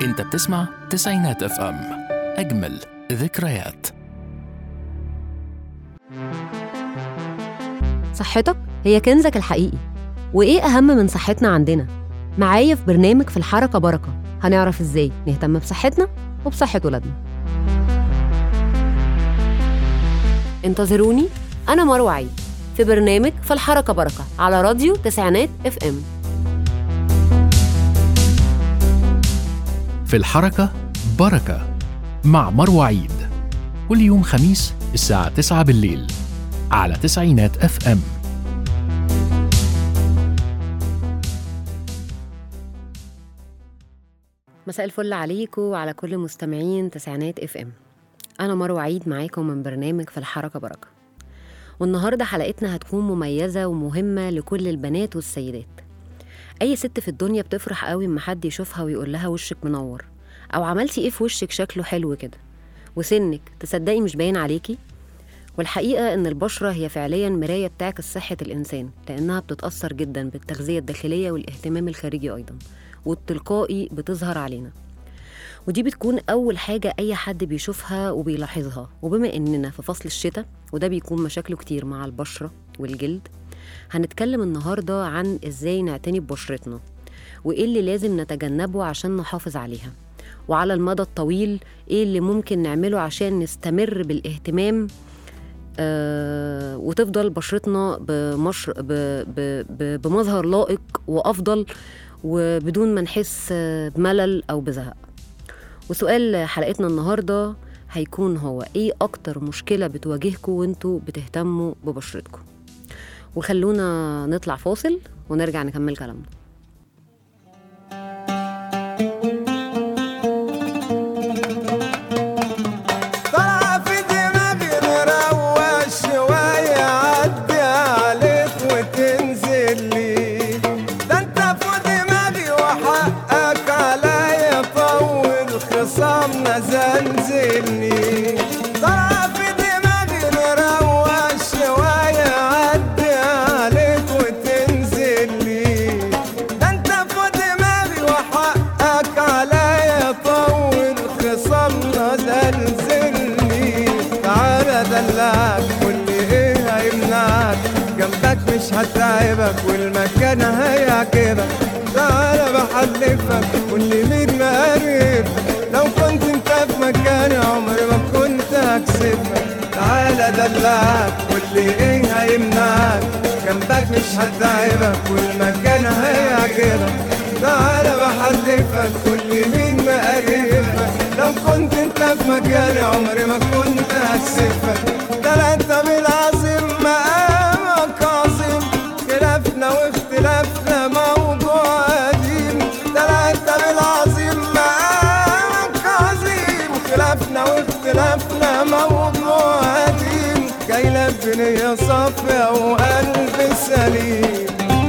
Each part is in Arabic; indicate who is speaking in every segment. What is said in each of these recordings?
Speaker 1: انت بتسمع تسعينات اف ام، اجمل ذكريات.
Speaker 2: صحتك هي كنزك الحقيقي، وايه اهم من صحتنا عندنا؟ معايا في برنامج في الحركة بركة هنعرف ازاي نهتم بصحتنا وبصحة ولادنا. انتظروني، انا مروة عيد في برنامج في الحركة بركة على راديو تسعينات اف ام.
Speaker 1: في الحركة بركة مع مروة عيد، كل يوم خميس الساعة 9 بالليل على تسعينات اف ام.
Speaker 2: مساء الفل عليكم وعلى كل مستمعين تسعينات اف ام. انا مروة عيد معاكم من برنامج في الحركة بركة، والنهاردة حلقتنا هتكون مميزة ومهمة لكل البنات والسيدات. اي ست في الدنيا بتفرح قوي اما حد يشوفها ويقول لها وشك منور، او عملتي ايه في وشك شكله حلو كده، وسنك تصدقي مش باين عليكي. والحقيقة ان البشرة هي فعليا مراية بتعكس صحة الانسان، لانها بتتأثر جدا بالتغذية الداخلية والاهتمام الخارجي ايضا، والتلقائي بتظهر علينا. ودي بتكون اول حاجة اي حد بيشوفها وبيلاحظها. وبما اننا في فصل الشتاء وده بيكون مشاكله كتير مع البشرة والجلد، هنتكلم النهاردة عن ازاي نعتني ببشرتنا، وايه اللي لازم نتجنبه عشان نحافظ عليها، وعلى المدى الطويل ايه اللي ممكن نعمله عشان نستمر بالاهتمام وتفضل بشرتنا بمظهر لائق وافضل، وبدون ما نحس بملل او بزهق. وسؤال حلقتنا النهاردة هيكون هو ايه اكتر مشكلة بتواجهكم وانتوا بتهتموا ببشرتكم؟ وخلونا نطلع فاصل ونرجع نكمل كلامنا.
Speaker 3: مش هتعبك والمكان هيعجبك، تعالى بحلفك واللي مين مقرب. لو كنت انت في مكاني عمري ما كنت هكسبك، تعالى دلعك واللي ايه هيمنعك. جنبك مش هتعبك والمكان هيعجبك، تعالى بحلفك واللي مين مقربك. لو كنت انت في مكاني عمري ما كنت هكسبك. ده انت بالعظيم مقامك عظيم، خلافنا واختلافنا موضوع قديم. ده انت بالعظيم مقامك عظيم، خلافنا واختلافنا موضوع قديم. جاي لك بنية صافية وقلب سليم.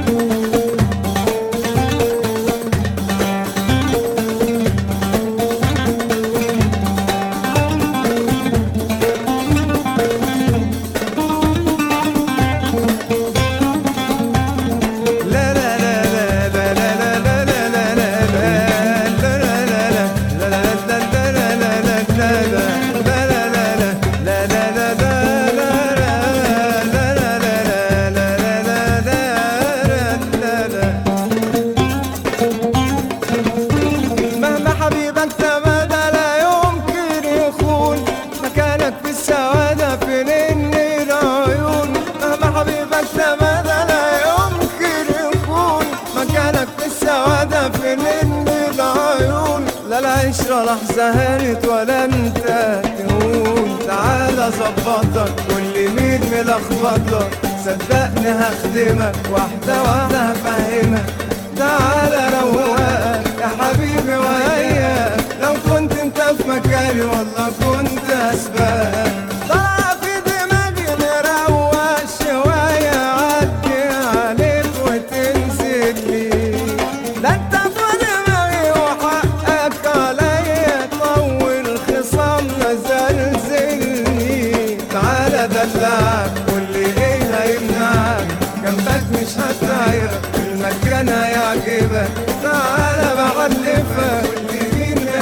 Speaker 3: لحظة هانت ولا انت تهون، تعالى ظبطك كل مين ملخبطك. صدقني هخدمك واحدة واحدة هفهمك، تعالى روقك يا حبيبي وهياك. لو كنت انت في مكاني والله كنت هسبقك. طلع في دماغي نروق شوية، عدي عليك وتنزل لي. ده انت واللي ايه هيمنعك. جنبك مش هتعيرك المكان هيعجبك، تعالى بحلفك واللي مين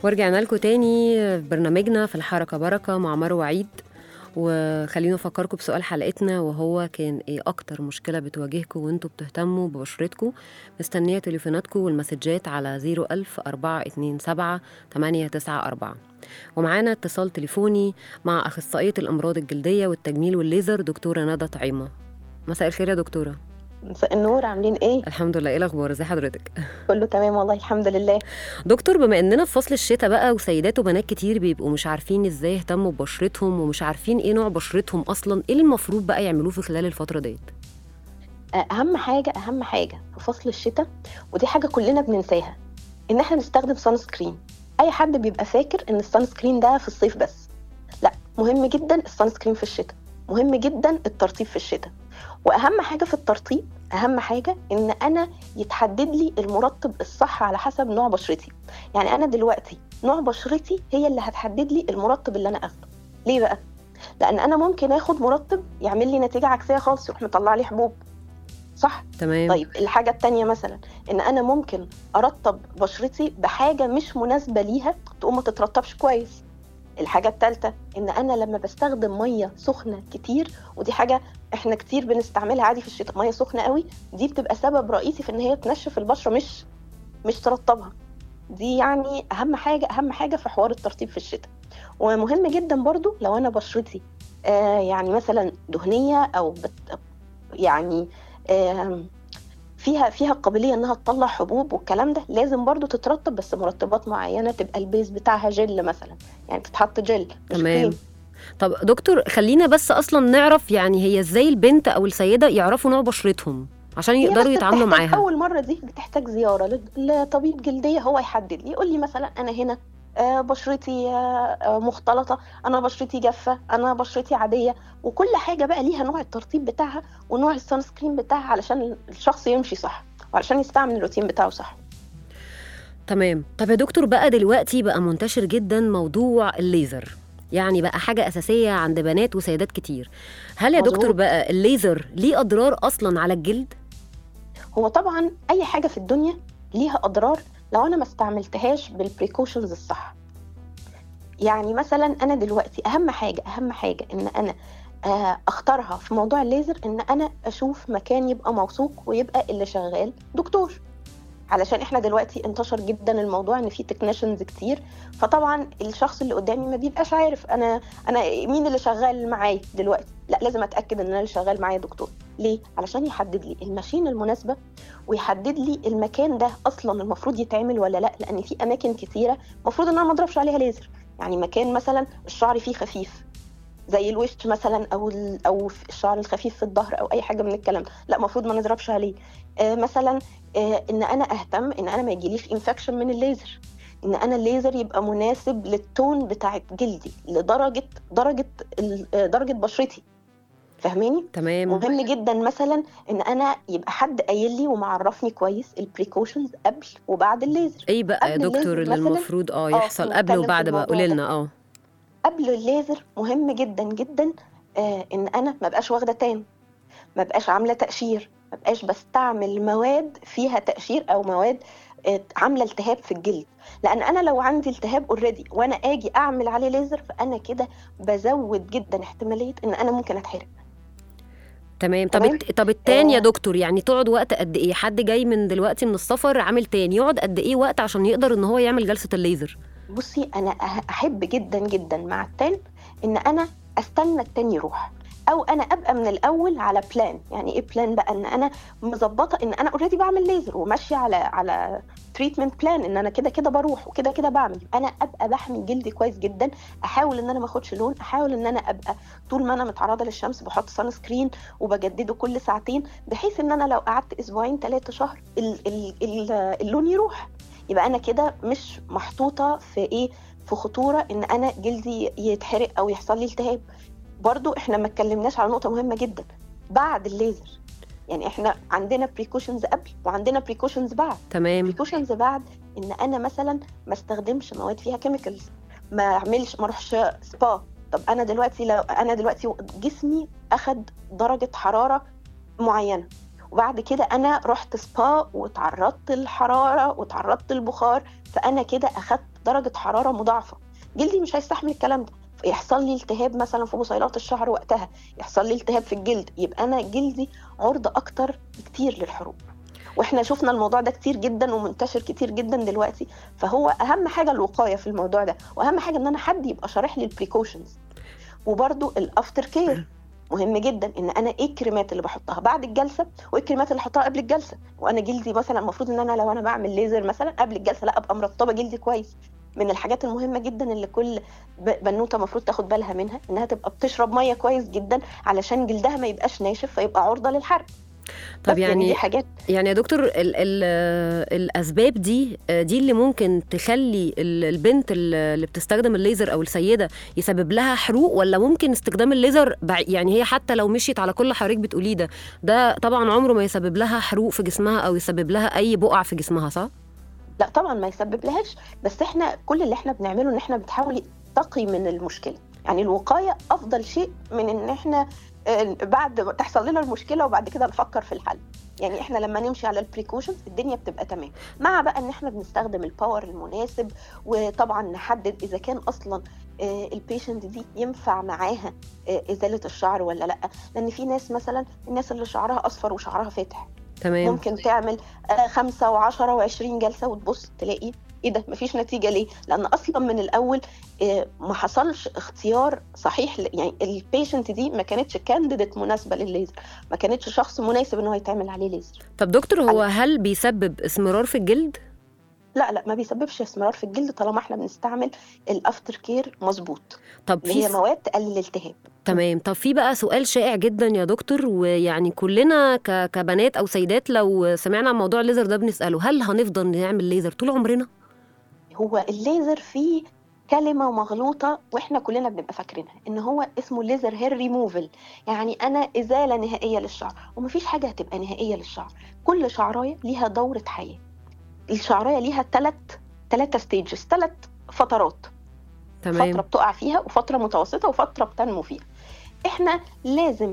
Speaker 2: ورجعنا لكم تاني في برنامجنا في الحركة بركة مع مروة عيد. وخلينا نفكركم بسؤال حلقتنا، وهو كان ايه اكتر مشكلة بتواجهكم وانتوا بتهتموا ببشرتكم؟ مستنية تليفوناتكم والمسجات على 01000-427-894. ومعانا اتصال تليفوني مع أخصائية الأمراض الجلدية والتجميل والليزر دكتورة ندى طعيمة. مساء الخير يا دكتورة.
Speaker 4: مساء النور، عاملين ايه؟
Speaker 2: الحمد لله. ايه الاخبار؟ ازي حضرتك؟
Speaker 4: كله تمام والله الحمد لله.
Speaker 2: دكتور، بما اننا في فصل الشتاء بقى، وسيدات وبنات كتير بيبقوا مش عارفين ازاي يهتموا ببشرتهم ومش عارفين ايه نوع بشرتهم اصلا، ايه المفروض بقى يعملوه في خلال الفترة ديت؟
Speaker 4: اهم حاجه في فصل الشتاء، ودي حاجه كلنا بننساها، ان احنا نستخدم سان سكرين. اي حد بيبقى فاكر ان السان سكرين ده في الصيف بس، لا، مهم جدا السان سكرين في الشتاء، مهم جدا الترطيب في الشتاء. واهم حاجه في الترطيب، اهم حاجه ان انا يتحدد لي المرطب الصح على حسب نوع بشرتي. يعني انا دلوقتي نوع بشرتي هي اللي هتحدد لي المرطب اللي انا اخده. ليه بقى؟ لان انا ممكن اخد مرطب يعمل لي نتيجه عكسيه خالص، يروح مطلع لي حبوب، صح؟
Speaker 2: تمام.
Speaker 4: طيب الحاجه التانية مثلا ان انا ممكن ارطب بشرتي بحاجه مش مناسبه ليها، تقوم ما تترطبش كويس. الحاجة الثالثة ان انا لما بستخدم مية سخنة كتير، ودي حاجة احنا كتير بنستعملها عادي في الشتاء، مية سخنة قوي دي بتبقى سبب رئيسي في ان هي تنشف البشرة، مش ترطبها. دي يعني اهم حاجة في حوار الترطيب في الشتاء. ومهم جدا برضو لو انا بشرتي يعني مثلا دهنية او يعني فيها قابليه انها تطلع حبوب والكلام ده، لازم برضو تترطب، بس مرطبات معينه تبقى البيز بتاعها جل مثلا، يعني تتحط جل مش
Speaker 2: تمام.
Speaker 4: كريم.
Speaker 2: طب دكتور، خلينا بس اصلا نعرف يعني هي ازاي البنت او السيده يعرفوا نوع بشرتهم عشان يقدروا يتعاملوا معاها.
Speaker 4: اول مره دي بتحتاج زياره لطبيب جلديه، هو يحدد لي، يقول لي مثلا انا هنا بشرتي مختلطه، انا بشرتي جافه، انا بشرتي عاديه، وكل حاجه بقى ليها نوع الترطيب بتاعها ونوع السان سكرين بتاعها علشان الشخص يمشي صح وعلشان يستعمل الروتين بتاعه صح.
Speaker 2: تمام. طب يا دكتور، بقى دلوقتي بقى منتشر جدا موضوع الليزر، يعني بقى حاجة أساسية عند بنات وسيدات كتير. هل يا دكتور بقى الليزر ليه أضرار أصلا على الجلد؟
Speaker 4: هو طبعا أي حاجة في الدنيا ليها أضرار لو أنا ما استعملتهاش بالبريكوشنز الصح. يعني مثلا أنا دلوقتي أهم حاجة إن أنا أختارها في موضوع الليزر، إن أنا أشوف مكان يبقى موثوق ويبقى اللي شغال دكتور، علشان احنا دلوقتي انتشر جدا الموضوع ان في تكنيشنز كتير، فطبعا الشخص اللي قدامي ما بيبقاش عارف انا مين اللي شغال معايا دلوقتي. لا، لازم اتاكد ان انا اللي شغال معايا دكتور. ليه؟ علشان يحدد لي الماشين المناسبه، ويحدد لي المكان ده اصلا المفروض يتعمل ولا لا، لان في اماكن كتيره المفروض ان انا ما اضربش عليها ليزر. يعني مكان مثلا الشعر فيه خفيف زي الوش مثلا، او الشعر الخفيف في الظهر او اي حاجه من الكلام ده، لا، المفروض ما نضربش عليه. مثلا ان انا اهتم ان انا ما يجيليش انفكشن من الليزر، ان انا الليزر يبقى مناسب للتون بتاعت جلدي، درجه بشرتي، فاهماني؟
Speaker 2: تمام.
Speaker 4: مهم جدا مثلا ان انا يبقى حد قايل لي ومعرفني كويس البريكوشنز قبل وبعد الليزر.
Speaker 2: ايه بقى يا دكتور اللي المفروض يحصل قبل وبعد بقى؟ قولي لنا.
Speaker 4: قبل الليزر مهم جدا جدا ان انا ما بقاش واخده تان، ما بقاش عامله تقشير، ما بقاش بستعمل مواد فيها تقشير او مواد عامله التهاب في الجلد. لان انا لو عندي التهاب اوريدي وانا اجي اعمل عليه ليزر، فانا كده بزود جدا احتماليه ان انا ممكن اتحرق.
Speaker 2: تمام. طب التاني يا دكتور، يعني تقعد وقت قد ايه؟ حد جاي من دلوقتي من السفر عامل تاني، يقعد قد ايه وقت عشان يقدر ان هو يعمل جلسه الليزر؟
Speaker 4: بصي، انا احب جدا جدا مع التان ان انا استنى التاني يروح، او انا ابقى من الاول على بلان. يعني ايه بلان بقى؟ ان انا مظبطه ان انا اوريدي بعمل ليزر وماشيه على تريتمنت بلان، ان انا كده بروح وكده بعمل. انا ابقى بحمي جلدي كويس جدا، احاول ان انا ما اخدش لون، احاول ان انا ابقى طول ما انا متعرضه للشمس بحط سان سكرين وبجدده كل ساعتين، بحيث ان انا لو قعدت اسبوعين 3 شهر اللون يروح، يبقى انا كده مش محطوطه في خطوره ان انا جلدي يتحرق او يحصل لي التهاب. برضو احنا ما اتكلمناش على نقطه مهمه جدا بعد الليزر. يعني احنا عندنا بريكوشنز قبل وعندنا بريكوشنز بعد.
Speaker 2: تمام.
Speaker 4: بريكوشنز بعد ان انا مثلا ما استخدمش مواد فيها كيميكالز، ما اروحش سبا. طب انا دلوقتي لو انا دلوقتي جسمي اخد درجه حراره معينه، وبعد كده انا رحت سبا وتعرضت للحراره وتعرضت للبخار، فانا كده اخدت درجه حراره مضاعفه، جلدي مش هيستحمل الكلام ده، يحصل لي التهاب مثلا في بصيلات الشعر وقتها، يحصل لي التهاب في الجلد، يبقى انا جلدي عرضه اكتر كتير للحروق. واحنا شفنا الموضوع ده كتير جدا ومنتشر كتير جدا دلوقتي. فهو اهم حاجه الوقايه في الموضوع ده، واهم حاجه ان انا حد يبقى شارح لي البريكوشنز. وبرده الافتر كير مهم جدا، ان انا ايه الكريمات اللي بحطها بعد الجلسه وايه الكريمات اللي احطها قبل الجلسه. وانا جلدي مثلا المفروض ان انا لو انا بعمل ليزر مثلا قبل الجلسه لا ابقى مرطبه جلدي كويس. من الحاجات المهمه جدا اللي كل بنوته المفروض تاخد بالها منها، انها تبقى بتشرب ميه كويس جدا علشان جلدها ما يبقاش ناشف فيبقى عرضه للحرق.
Speaker 2: طب
Speaker 4: يعني دي حاجات
Speaker 2: يعني يا دكتور الأسباب دي اللي ممكن تخلي البنت اللي بتستخدم الليزر أو السيدة يسبب لها حروق، ولا ممكن استخدام الليزر يعني هي حتى لو مشيت على كل حضرتك بتقوليه ده طبعا عمره ما يسبب لها حروق في جسمها أو يسبب لها أي بقع في جسمها، صح؟
Speaker 4: لا طبعا ما يسبب لهاش، بس احنا كل اللي احنا بنعمله ان احنا بنحاول نتقي من المشكلة. يعني الوقاية أفضل شيء من ان احنا بعد تحصل لنا المشكلة وبعد كده نفكر في الحل. يعني احنا لما نمشي على البريكوشنز الدنيا بتبقى تمام، مع بقى ان احنا بنستخدم الباور المناسب، وطبعا نحدد اذا كان اصلا البيشنت دي ينفع معاها ازالة الشعر ولا لا. لان في ناس مثلا الناس اللي شعرها اصفر وشعرها فاتح
Speaker 2: تمام.
Speaker 4: ممكن تعمل 5 و10 و20 جلسة وتبص تلاقي ايه ده مفيش نتيجة. ليه؟ لان اصلا من الاول ما حصلش اختيار صحيح. يعني البيشنت دي ما كانتش كانديديت مناسبة للليزر، ما كانتش شخص مناسب انه يتعمل عليه ليزر.
Speaker 2: طب دكتور، هو هل بيسبب اسمرار في الجلد؟
Speaker 4: لا ما بيسببش اسمرار في الجلد طالما احنا بنستعمل الافتر كير مظبوط،
Speaker 2: طب
Speaker 4: اللي هي مواد تقلل الالتهاب.
Speaker 2: تمام. طب في بقى سؤال شائع جدا يا دكتور، ويعني كلنا كبنات او سيدات لو سمعنا عن موضوع الليزر ده بنسأله، هل هنفضل نعمل ليزر طول عمرنا؟
Speaker 4: هو الليزر فيه كلمة مغلوطة واحنا كلنا بنبقى فاكرينها ان هو اسمه ليزر هير ريموفل، يعني انا ازالة نهائية للشعر. ومفيش حاجة هتبقى نهائية للشعر، كل شعراية ليها دورة حياة. الشعراية ليها 3 ستيجز، 3 فترات.
Speaker 2: تمام.
Speaker 4: فترة بتقع فيها وفترة متوسطة وفترة بتنمو فيها. احنا لازم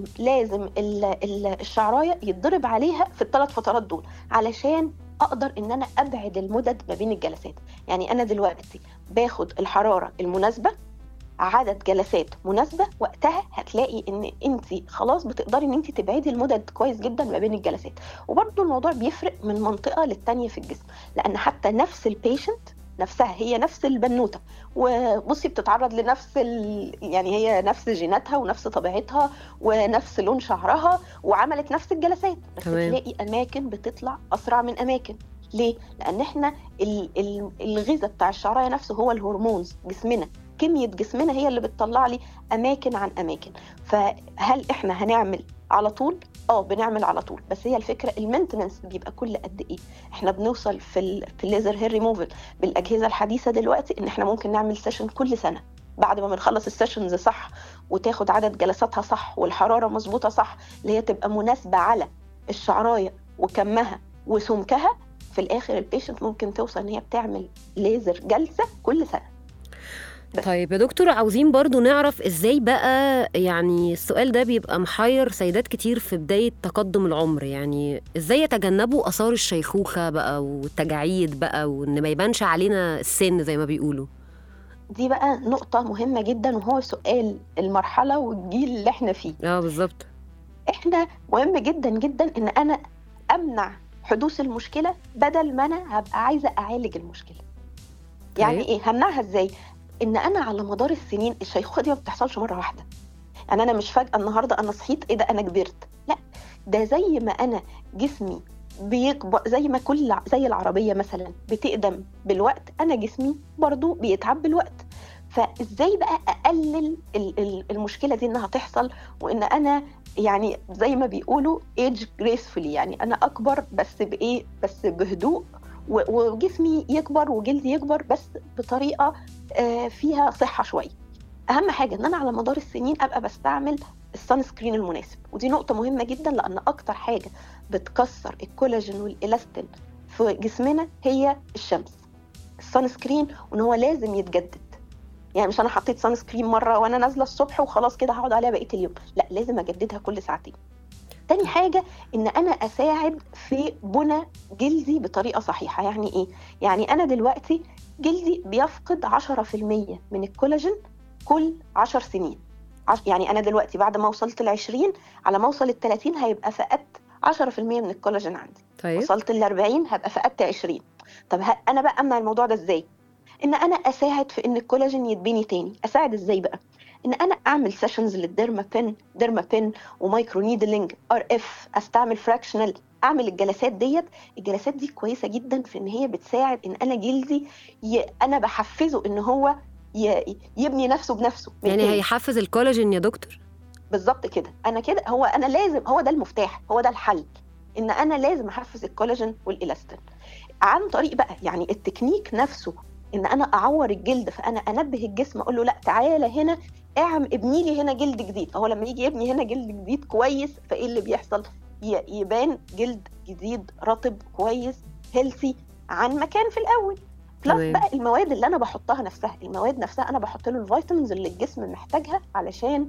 Speaker 4: الشعراية يتضرب عليها في ال3 فترات دول علشان اقدر ان انا ابعد المدد ما بين الجلسات. يعني انا دلوقتي باخد الحرارة المناسبة، عدد جلسات مناسبة، وقتها هتلاقي ان انت خلاص بتقدري ان انت تبعدي المدد كويس جدا ما بين الجلسات. وبرضو الموضوع بيفرق من منطقة للتانية في الجسم، لان حتى نفس البيشنت نفسها هي نفس البنوتة، وبصي بتتعرض لنفس يعني هي نفس جيناتها ونفس طبيعتها ونفس لون شعرها وعملت نفس الجلسات، بس تلاقي أماكن بتطلع أسرع من أماكن. ليه؟ لأن احنا الغذاء بتاع الشعراية نفسه هو الهرمونز، جسمنا كمية جسمنا هي اللي بتطلع لي أماكن عن أماكن. فهل احنا هنعمل على طول؟ بنعمل على طول، بس هي الفكرة المينتننس بيبقى كل قد ايه. احنا بنوصل في الليزر هير ريموفل بالأجهزة الحديثة دلوقتي ان احنا ممكن نعمل سيشن كل سنة بعد ما بنخلص السيشنز صح وتاخد عدد جلساتها صح والحرارة مظبوطة صح، اللي هي تبقى مناسبة على الشعراية وكمها وسمكها. في الآخر البيشنت ممكن توصل ان هي بتعمل ليزر جلسة كل سنة.
Speaker 2: طيب يا دكتور، عاوزين برضو نعرف ازاي بقى، يعني السؤال ده بيبقى محير سيدات كتير في بداية تقدم العمر، يعني ازاي يتجنبوا آثار الشيخوخة بقى والتجاعيد بقى وان ما يبانش علينا السن زي ما بيقولوا؟
Speaker 4: دي بقى نقطة مهمة جدا، وهو سؤال المرحلة والجيل اللي احنا فيه.
Speaker 2: بالظبط.
Speaker 4: احنا مهم جدا جدا ان انا امنع حدوث المشكلة بدل ما انا هبقى عايزة اعالج المشكلة. يعني ايه همنعها ازاي؟ ان انا على مدار السنين الشيخوخة دي ما بتحصلش مرة واحدة. يعني انا مش فجأة النهاردة انا صحيت ايه ده انا كبرت، لا، ده زي ما انا جسمي بيكبر، زي العربية مثلا بتقدم بالوقت، انا جسمي برضو بيتعب بالوقت. فازاي بقى اقلل المشكلة دي انها تحصل، وان انا يعني زي ما بيقولوا age gracefully، يعني انا اكبر بس بايه، بس بهدوء، وجسمي يكبر وجلدي يكبر بس بطريقة فيها صحة شوية. أهم حاجة إن أنا على مدار السنين أبقى بستعمل السان سكرين المناسب، ودي نقطة مهمة جدا، لأن أكتر حاجة بتكسر الكولاجين والإلاستين في جسمنا هي الشمس. السان سكرين وإن هو لازم يتجدد، يعني مش أنا حطيت سان سكرين مرة وأنا نازلة الصبح وخلاص كده هقعد عليها بقية اليوم، لا، لازم أجددها كل ساعتين. تاني حاجة إن أنا أساعد في بنى جلدي بطريقة صحيحة. يعني إيه؟ يعني أنا دلوقتي جلدي بيفقد 10% من الكولاجين كل 10 سنين. يعني أنا دلوقتي بعد ما وصلت 20 على ما أوصل 30 هيبقى فقدت 10% من الكولاجين عندي.
Speaker 2: طيب
Speaker 4: وصلت 40 هبقى فقدت 20. طب أنا بقى أمنع الموضوع ده إزاي؟ إن أنا أساعد في إن الكولاجين يتبني تاني. أساعد إزاي بقى؟ إن أنا أعمل سيشنز للديرما بين ومايكرو نيدلينج RF، أستعمل فراكشنال، أعمل الجلسات ديت. الجلسات دي كويسة جدا في إن هي بتساعد إن أنا جلدي أنا بحفزه إن هو يبني نفسه بنفسه.
Speaker 2: يعني هيحفز الكولاجين يا دكتور؟
Speaker 4: بالظبط كده. أنا كده أنا لازم، هو ده المفتاح، هو ده الحل، إن أنا لازم أحفز الكولاجين والإلاستين عن طريق بقى يعني التكنيك نفسه. إن أنا أعور الجلد، فأنا أنبه الجسم أقول له لا تعالى هنا ابني لي هنا جلد جديد. فهو لما يجي يبني هنا جلد جديد كويس، فإيه اللي بيحصل؟ يبان جلد جديد رطب كويس هيلثي عن مكان في الأول. بلس بقى المواد اللي أنا بحطها نفسها، المواد نفسها أنا بحط له الفيتامينز اللي الجسم محتاجها علشان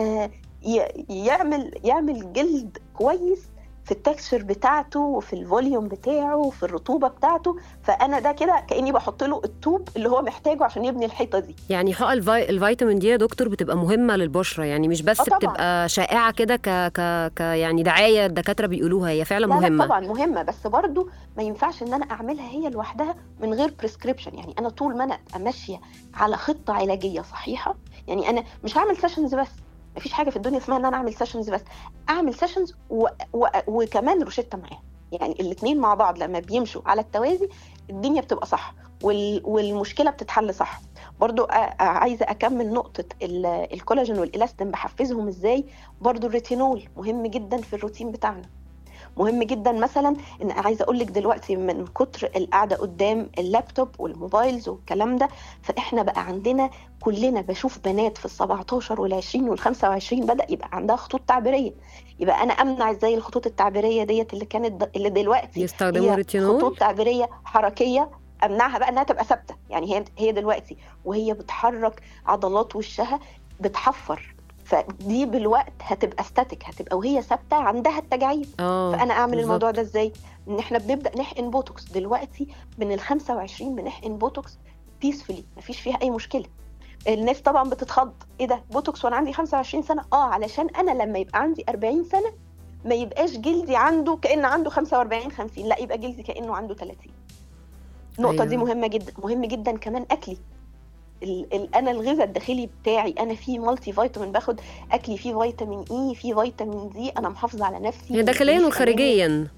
Speaker 4: يعمل جلد كويس في التكستشر بتاعته وفي الفوليوم بتاعه وفي الرطوبة بتاعته. فأنا ده كده كأني بحط له الطوب اللي هو محتاجه عشان يبني الحيطة دي.
Speaker 2: يعني حقن الفيتامين دي يا دكتور بتبقى مهمة للبشرة، يعني مش بس بتبقى شائعة كده يعني دعاية الدكاترة بيقولوها، هي فعلا مهمة.
Speaker 4: لا طبعا مهمة، بس برضو ما ينفعش ان انا اعملها هي لوحدها من غير بريسكريبشن. يعني انا طول ما انا ماشية على خطة علاجية صحيحة، يعني انا مش هعمل سيشنز بس، مفيش حاجة في الدنيا اسمها ان انا اعمل سيشنز بس، اعمل سيشنز وكمان روشتة معاها. يعني الاثنين مع بعض لما بيمشوا على التوازي الدنيا بتبقى صح والمشكلة بتتحل صح. برضو عايزة أكمل نقطة الكولاجين والإلاستين بحفزهم إزاي. برضو الريتينول مهم جدا في الروتين بتاعنا، مهم جدا. مثلا إن عايزة أقولك دلوقتي من كتر القعدة قدام اللابتوب والموبايلز والكلام ده، فإحنا بقى عندنا كلنا، بشوف بنات في 17 وال20 وال25 بدأ يبقى عندها خطوط تعبيرية. يبقى أنا أمنع إزاي الخطوط التعبيرية ديت اللي دلوقتي
Speaker 2: يستخدموا ريتينول،
Speaker 4: خطوط تعبيرية حركية، أمنعها بقى إنها تبقى ثابتة. يعني هي دلوقتي وهي بتحرك عضلات وشها بتحفر، فدي بالوقت هتبقى ستاتيك، هتبقى وهي ثابته عندها التجاعيد. فانا اعمل بالزبط. الموضوع ده ازاي؟ ان احنا بنبدا نحقن بوتوكس دلوقتي من ال25 بنحقن بوتوكس بيسفلي، مفيش فيها اي مشكله. الناس طبعا بتتخض، ايه ده بوتوكس وانا عندي 25 سنه؟ علشان انا لما يبقى عندي 40 سنه ما يبقاش جلدي عنده كأن عنده 45 50، لا يبقى جلدي كأنه عنده 30. النقطه دي مهمه جدا. مهم جدا كمان اكلي، انا الغذاء الداخلي بتاعي انا فيه مالتي فيتامين، باخد اكلي فيه فيتامين اي، فيه فيتامين دي، انا محافظه على نفسي
Speaker 2: داخليا وخارجيا.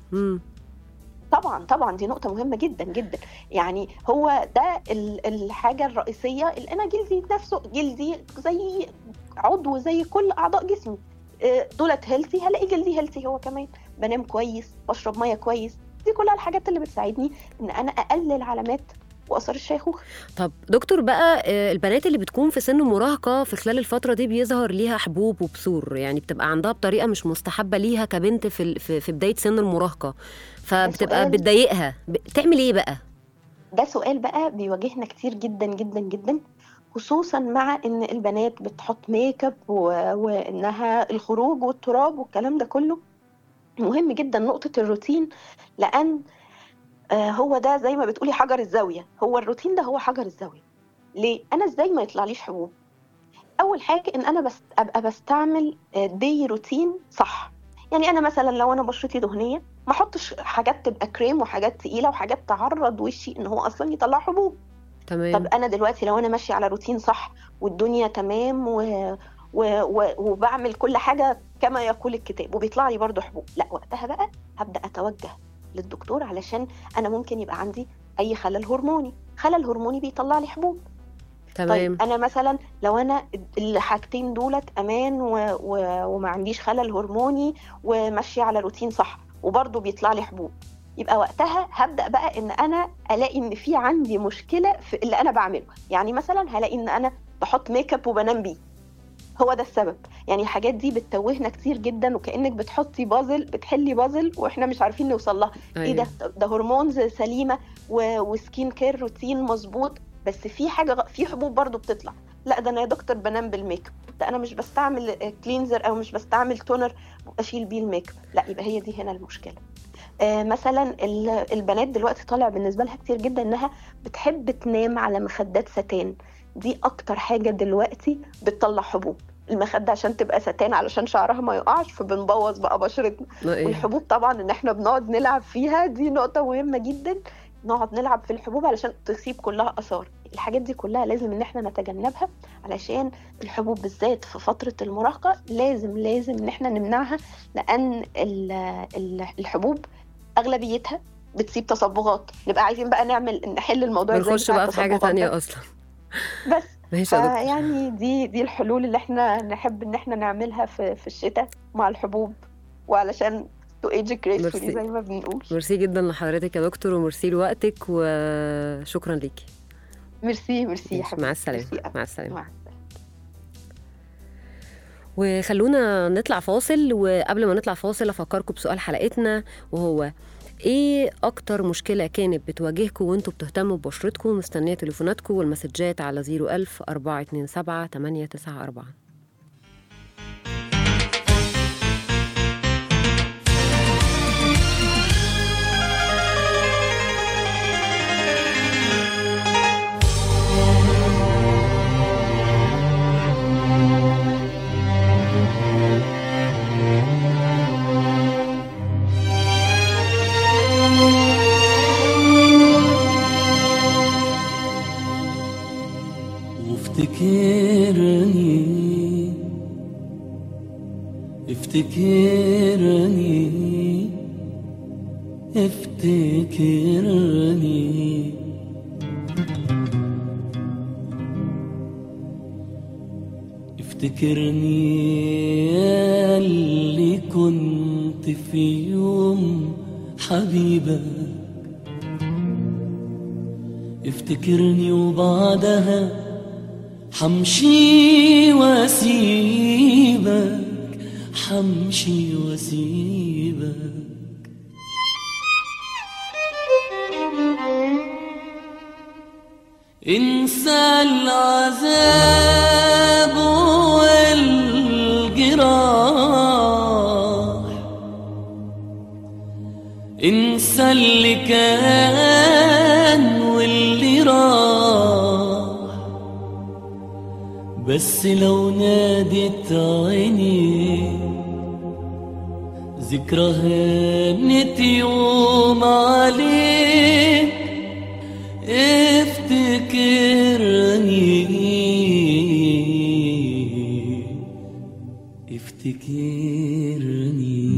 Speaker 4: طبعا دي نقطه مهمه جدا جدا. يعني هو ده الحاجه الرئيسيه اللي انا جلدي نفسه، جلدي زي عضو زي كل اعضاء جسمي، دولت هيلثي هلاقي جلدي هيلثي هو كمان. بنام كويس، بشرب ميه كويس، دي كلها الحاجات اللي بتساعدني ان انا اقلل علامات وأثر الشيخوخة.
Speaker 2: طب دكتور بقى، البنات اللي بتكون في سن المراهقة في خلال الفترة دي بيظهر ليها حبوب وبثور، يعني بتبقى عندها بطريقة مش مستحبة ليها كبنت في بداية سن المراهقة، فبتبقى بتضايقها، تعمل ايه بقى؟
Speaker 4: ده سؤال بقى بيواجهنا كتير جدا جدا جدا، خصوصا مع ان البنات بتحط ميك اب وانها الخروج والتراب والكلام ده كله. مهم جدا نقطة الروتين، لأن هو ده زي ما بتقولي حجر الزاوية. هو الروتين ده هو حجر الزاوية. ليه؟ أنا إزاي ما يطلعليش حبوب؟ أول حاجة إن أنا أبقى بستعمل دي روتين صح. يعني أنا مثلا لو أنا بشرتي دهنية ما أحطش حاجات تبقى كريم وحاجات تقيلة وحاجات تعرض وشي إن هو أصلا يطلع حبوب.
Speaker 2: تمام.
Speaker 4: طب أنا دلوقتي لو أنا ماشية على روتين صح والدنيا تمام وبعمل كل حاجة كما يقول الكتاب وبيطلع لي برضو حبوب، لا وقتها بقى هبدأ أتوجه للدكتور، علشان أنا ممكن يبقى عندي أي خلل هرموني بيطلع لي حبوب.
Speaker 2: تمام.
Speaker 4: طيب أنا مثلا لو أنا الحاجتين دولت أمان وما عنديش خلل هرموني وماشية على روتين صح وبرضو بيطلع لي حبوب، يبقى وقتها هبدأ بقى إن أنا ألاقي إن في عندي مشكلة في اللي أنا بعمله. يعني مثلا هلاقي إن أنا بحط ميك اب وبنام بيه، هو ده السبب. يعني الحاجات دي بتتوهنا كتير جدا، وكأنك بتحطي بازل، بتحلي بازل واحنا مش عارفين نوصل لها.
Speaker 2: أيوة.
Speaker 4: ايه ده هرمونز سليمة وسكين كير روتين مظبوط، بس في حاجة في حبوب برضو بتطلع. لا ده انا يا دكتور بنام بالميك اب، ده انا مش بستعمل كلينزر او مش بستعمل تونر اشيل بيه الميك اب. لا، يبقى هي دي هنا المشكله. مثلا البنات دلوقتي طالع بالنسبه لها كتير جدا انها بتحب تنام على مخدات ستان. دي اكتر حاجه دلوقتي بتطلع حبوب، المخده عشان تبقى ستان علشان شعرها ما يقعش، فبنبوظ بقى بشرتنا. والحبوب طبعا ان احنا بنقعد نلعب فيها، دي نقطه مهمه جدا، نقعد نلعب في الحبوب علشان تصيب كلها اثار. الحاجات دي كلها لازم ان احنا نتجنبها، علشان الحبوب بالذات في فتره المراهقه لازم ان احنا نمنعها، لان الحبوب اغلبيتها بتسيب تصبغات. نبقى عايزين بقى نحل الموضوع ازاي،
Speaker 2: بنخش بقى في حاجه تانية اصلا.
Speaker 4: بس يعني دي الحلول اللي احنا نحب ان احنا نعملها في الشتاء مع الحبوب، وعلشان تو ايج جريسفولي زي ما بنقول.
Speaker 2: ميرسي جدا لحضرتك يا دكتور، وميرسي لوقتك، وشكرا ليكي.
Speaker 4: ميرسي يا حبيبتي.
Speaker 2: مع السلامه. مع السلامه. وخلونا نطلع فاصل، وقبل ما نطلع فاصل افكركم بسؤال حلقتنا، وهو ايه اكتر مشكله كانت بتواجهكم وانتوا بتهتموا ببشرتكم؟ مستنيه تليفوناتكم والمسجات على 01000 427 894.
Speaker 5: افتكرني يا اللي كنت في يوم حبيبك، افتكرني وبعدها حمشي واسيبك، حمشي واسيبك. انسى العذاب والجراح، انسى اللي كان واللي راح، بس لو نادت عيني ذكرى هانت يوم عليك، افتكرني.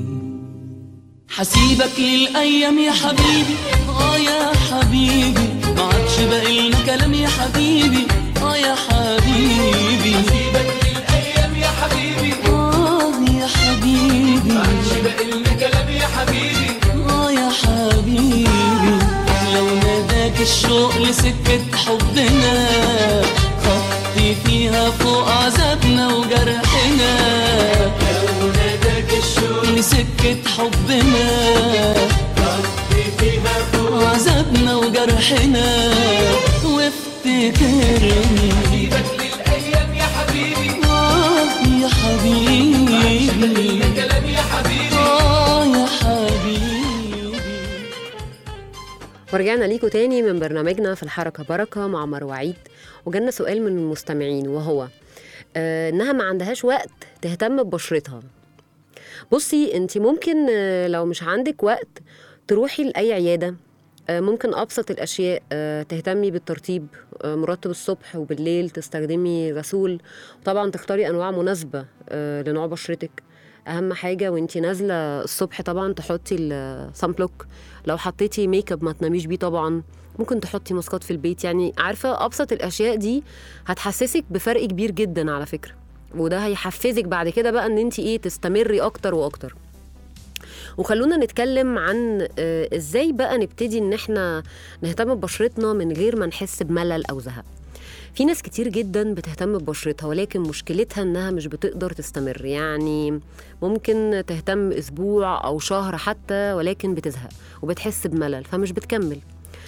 Speaker 5: حسيبك للأيام يا حبيبي، يا حبيبي، ما عادش باقي لنا كلام يا حبيبي، يا حبيبي. حسيبك للأيام يا حبيبي، يا حبيبي، ما عادش باقي لنا كلام يا حبيبي، يا حبيبي. لو ناداك الشوق لسكة حبنا، خطي فيها فوق عذابنا وجرحنا. لو ناداك الشوق لسكة حبنا، خطي فيها فوق عذابنا وجرحنا. وافتكرني حبيبك للأيام يا حبيبي، يا حبيبي، كلام يا حبيبي، يا حبيبي.
Speaker 2: ورجعنا ليكم تاني من برنامجنا في الحركة بركة مع مروة عيد. وجالنا سؤال من المستمعين، وهو انها ما عندهاش وقت تهتم ببشرتها. بصي، انت ممكن لو مش عندك وقت تروحي لأي عيادة. ممكن أبسط الأشياء تهتمي بالترطيب، مرطب الصبح وبالليل، تستخدمي غسول، وطبعا تختاري أنواع مناسبة لنوع بشرتك. أهم حاجة وانتي نازلة الصبح طبعا تحطي الصن بلوك. لو حطيتي ميك اب ما تناميش بيه طبعا. ممكن تحطي ماسكات في البيت، يعني عارفة أبسط الأشياء دي هتحسسك بفرق كبير جدا على فكرة، وده هيحفزك بعد كده بقى ان انتي تستمري أكتر وأكتر. وخلونا نتكلم عن ازاي بقى نبتدي ان احنا نهتم ببشرتنا من غير ما نحس بملل أو زهق. في ناس كتير جدا بتهتم ببشرتها، ولكن مشكلتها انها مش بتقدر تستمر. يعني ممكن تهتم أسبوع أو شهر حتى، ولكن بتزهق وبتحس بملل فمش بتكمل.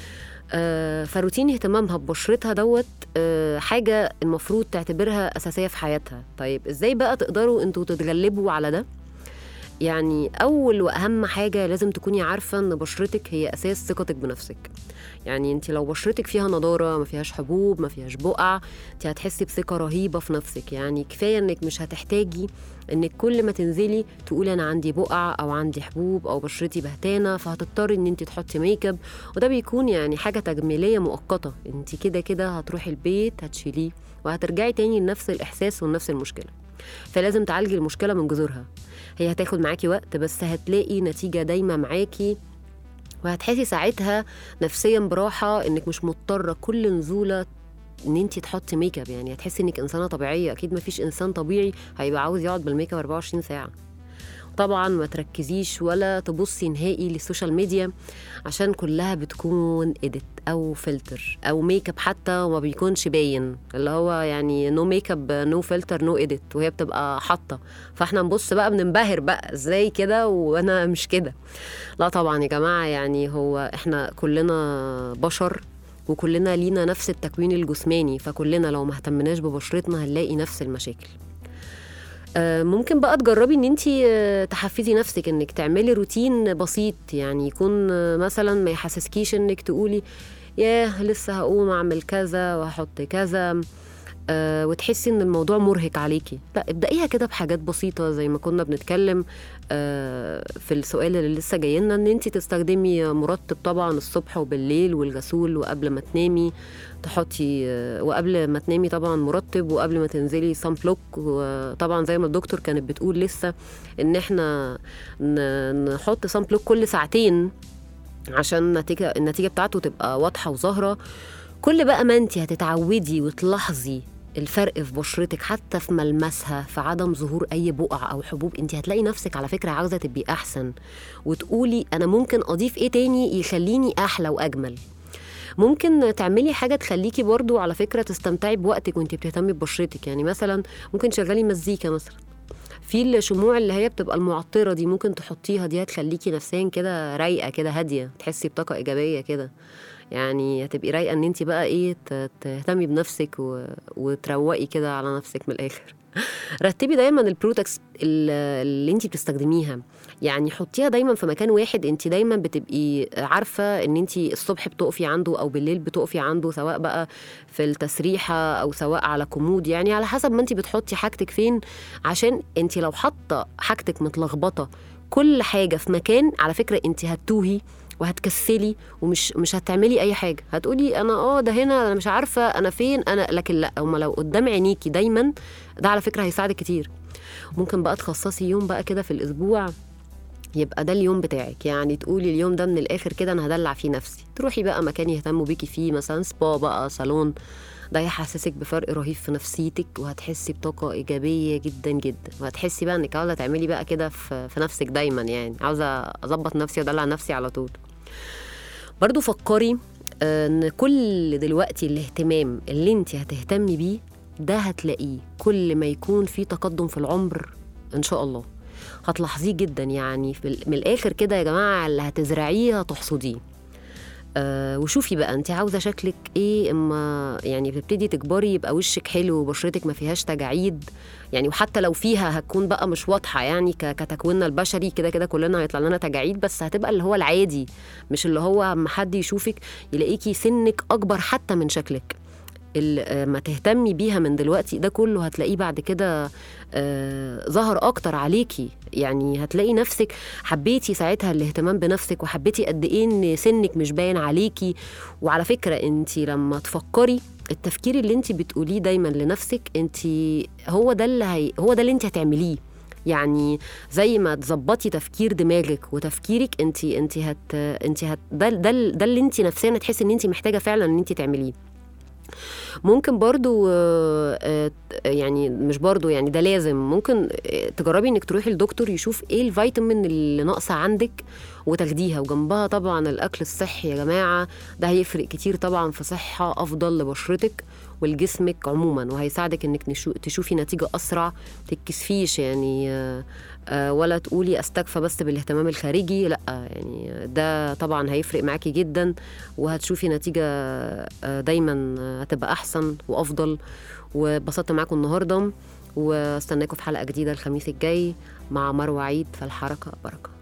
Speaker 2: فروتين اهتمامها ببشرتها دوت حاجة المفروض تعتبرها أساسية في حياتها. طيب إزاي بقى تقدروا أنتوا تتغلبوا على ده؟ يعني أول وأهم حاجة لازم تكوني عارفة إن بشرتك هي أساس ثقتك بنفسك. يعني انت لو بشرتك فيها نضارة، ما فيهاش حبوب، ما فيهاش بقع، انت هتحسي بثقة رهيبة في نفسك. يعني كفاية انك مش هتحتاجي انك كل ما تنزلي تقولي انا عندي بقع او عندي حبوب او بشرتي بهتانة، فهتضطري ان انت تحطي ميك اب، وده بيكون يعني حاجة تجميلية مؤقتة. انت كده كده هتروحي البيت هتشيليه وهترجعي تاني لنفس الاحساس ونفس المشكلة. فلازم تعالجي المشكلة من جذورها. هي هتاخد معاكي وقت بس هتلاقي نتيجة دايما معاكي، وهتحسي ساعتها نفسيا براحة انك مش مضطرة كل نزولة ان انتي تحطي ميك اب. يعني هتحسي انك انسانة طبيعية. اكيد ما فيش انسان طبيعي هيبقى عاوز يقعد بالميك اب 24 ساعة. طبعا ما تركزيش ولا تبصي نهائي للسوشيال ميديا عشان كلها بتكون إيديت او فلتر او ميك اب حتى وما بيكونش باين، اللي هو يعني نو ميك اب نو فلتر نو إيديت، وهي بتبقى حاطه. فاحنا نبص بقى بننبهر بقى ازاي كده وانا مش كده. لا طبعا يا جماعه، يعني هو احنا كلنا بشر وكلنا لينا نفس التكوين الجسماني، فكلنا لو ما اهتمناش ببشرتنا هنلاقي نفس المشاكل. ممكن بقى تجربي ان انتي تحفزي نفسك انك تعملي روتين بسيط، يعني يكون مثلا ما يحسسكيش انك تقولي ياه لسه هقوم اعمل كذا وهحط كذا وتحسي ان الموضوع مرهق عليكي. لا، ابدأيها كده بحاجات بسيطة زي ما كنا بنتكلم في السؤال اللي لسه جاينا، ان انتي تستخدمي مرطب طبعا الصبح وبالليل والغسول وقبل ما تنامي تحطي، وقبل ما تنامي طبعا مرطب، وقبل ما تنزلي سان بلوك. وطبعا زي ما الدكتور كانت بتقول لسه ان احنا نحط سان بلوك كل ساعتين عشان النتيجة بتاعته تبقى واضحة وظاهرة. كل بقى ما انتي هتتعودي وتلاحظي الفرق في بشرتك حتى في ملمسها، في عدم ظهور اي بقع او حبوب، انتي هتلاقي نفسك على فكرة عاوزة تبقي احسن، وتقولي انا ممكن اضيف ايه تاني يخليني احلى واجمل. ممكن تعملي حاجة تخليكي برضو على فكرة تستمتعي بوقتك وانتي بتهتمي ببشرتك. يعني مثلا ممكن تشغلي مزيكا مثلا، في الشموع اللي هي بتبقى المعطرة دي ممكن تحطيها، دي هتخليكي نفسيا كده رايقة كده هادية، تحسي بطاقة إيجابية كده. يعني هتبقي رايقة ان انتي بقى ايه تهتمي بنفسك وتروقي كده على نفسك من الآخر. رتبي دايما البرودكتس اللي انتي بتستخدميها، يعني حطيها دايما في مكان واحد. انتي دايما بتبقي عارفة ان انتي الصبح بتقفي عنده او بالليل بتقفي عنده، سواء بقى في التسريحة او سواء على كومود، يعني على حسب ما انتي بتحطي حاجتك فين. عشان انتي لو حاطة حاجتك متلخبطة كل حاجة في مكان، على فكرة انتي هتوهي وهتكسلي ومش هتعملي اي حاجه. هتقولي انا ده هنا انا مش عارفه انا فين انا، لكن لا، هما لو قدام عينيكي دايما ده على فكره هيساعدك كتير. ممكن بقى تخصصي يوم بقى كده في الاسبوع يبقى ده اليوم بتاعك، يعني تقولي اليوم ده من الاخر كده انا هدلع فيه نفسي. تروحي بقى مكان يهتموا بيكي فيه، مثلا سبا بقى، صالون، ده هيحسسك بفرق رهيب في نفسيتك، وهتحسي بطاقة إيجابية جدا جدا، وهتحسي بقى انك عاوزة تعملي بقى كده في نفسك دايما، يعني عاوزة أظبط نفسي وأدلع نفسي على طول. برضو فكري ان كل دلوقتي الاهتمام اللي انت هتهتمي بيه ده هتلاقيه كل ما يكون في تقدم في العمر ان شاء الله هتلاحظيه جدا. يعني من الاخر كده يا جماعه، اللي هتزرعيه هتحصديه. وشوفي بقى انت عاوزه شكلك ايه، اما يعني بتبتدي تكبري يبقى وشك حلو وبشرتك ما فيهاش تجاعيد، يعني وحتى لو فيها هتكون بقى مش واضحه، يعني كتكويننا البشري كده كده كلنا هيطلع لنا تجاعيد، بس هتبقى اللي هو العادي، مش اللي هو اما حد يشوفك يلاقيكي سنك اكبر حتى من شكلك. ما تهتمي بيها من دلوقتي ده كله هتلاقيه بعد كده ظهر اكتر عليكي. يعني هتلاقي نفسك حبيتي ساعتها الاهتمام بنفسك، وحبيتي قد ايه ان سنك مش باين عليكي. وعلى فكرة انت لما تفكري التفكير اللي انت بتقوليه دايما لنفسك، انت هو ده اللي انت هتعمليه. يعني زي ما تظبطي تفكير دماغك وتفكيرك، انت ده اللي انت نفسيا تحسي ان انت محتاجة فعلا ان انت تعمليه. ممكن برضو يعني مش برضو، يعني ده لازم، ممكن تجربي انك تروحي للدكتور يشوف ايه الفيتامين اللي ناقصه عندك، وتاخديها، وجنبها طبعا الأكل الصحي يا جماعة، ده هيفرق كتير طبعا في صحة أفضل لبشرتك ولجسمك عموما، وهيساعدك انك تشوفي نتيجة أسرع، تتكسفيش يعني ولا تقولي أستكفى بس بالاهتمام الخارجي، لأ يعني ده طبعا هيفرق معاكي جدا، وهتشوفي نتيجة دايما هتبقى أحسن وأفضل. وبسطت معاكم النهاردة، واستناكم في حلقة جديدة الخميس الجاي مع مروة عيد في الحركة بركة.